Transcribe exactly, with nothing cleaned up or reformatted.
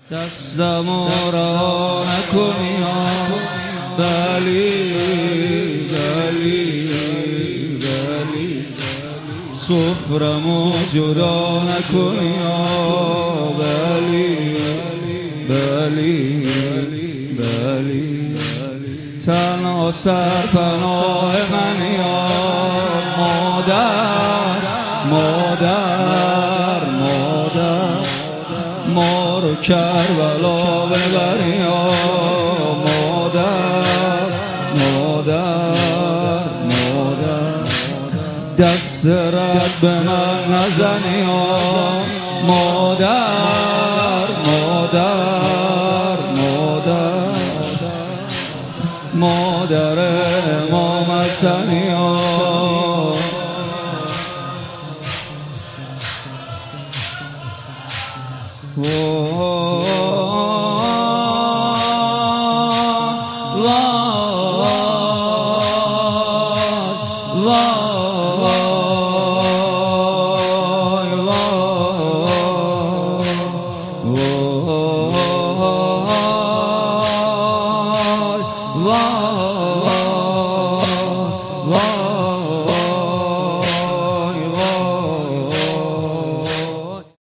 دستمو رها نکنی بلی بلی بلی سفرمو جدا نکنی بلی بلی بلی تنها سرپناه منی مادر مادر مادر ما رو کربلا ببری مادر مادر مادر دست رد به من نزنی مادر مادر مادر مادر امام حسنی Allah